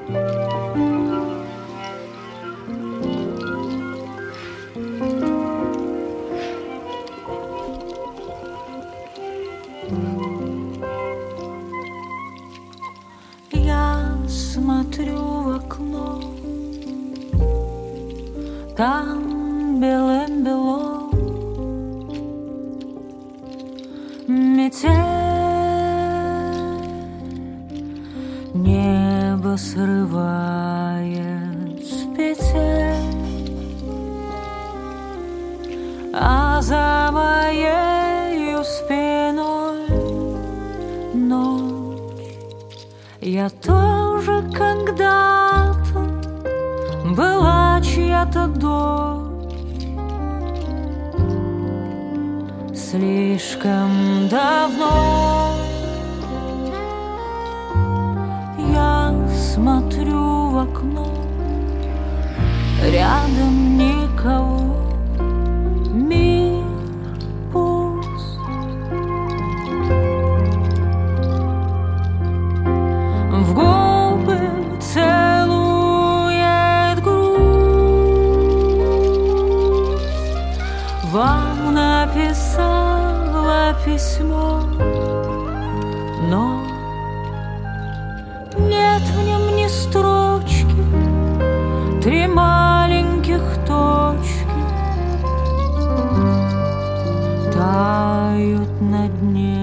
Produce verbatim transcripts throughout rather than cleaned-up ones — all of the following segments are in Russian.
Смотрю в окно, там белым-бело метель, небо срывает с петель, а за моею спиной ночь. Я тоже когда-то была чья-то дочь, слишком давно. Я смотрю в окно, рядом никого, мир пуст. В губы целует грусть. Вам написала письмо, но нет в нем ни строчки, три маленьких точки тают на дне.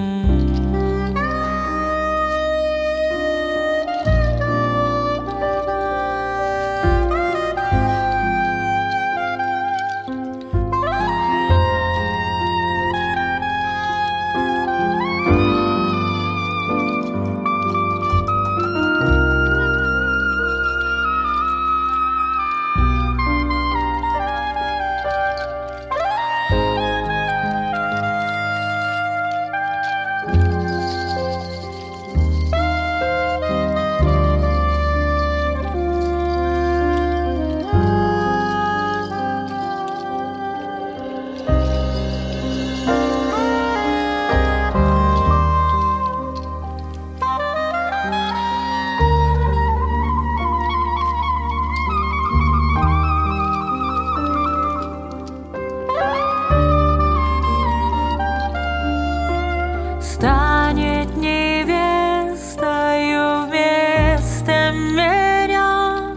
Станет невестою вместо меня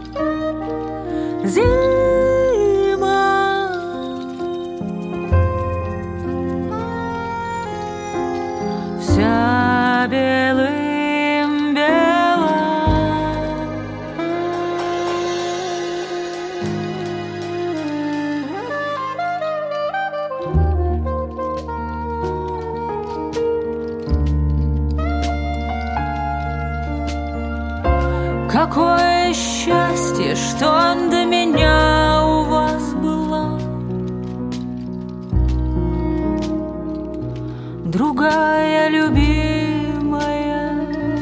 зима. Вся белым бела. Какое счастье, что до меня у вас была другая любимая.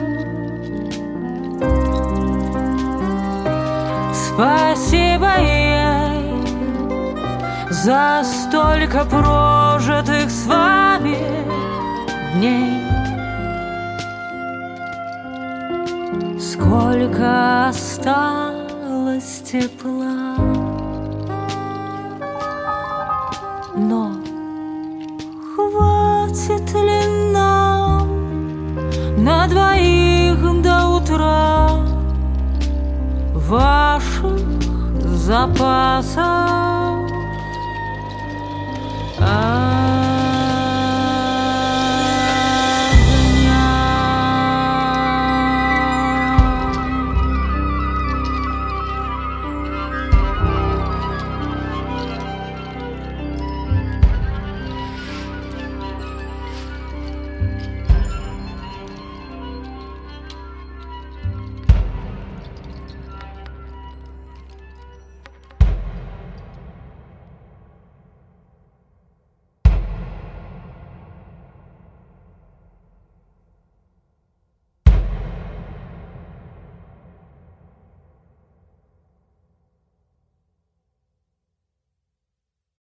Спасибо ей за столько прожитых с вами дней. Сколько осталось тепла, но хватит ли нам на двоих до утра ваших запасов? А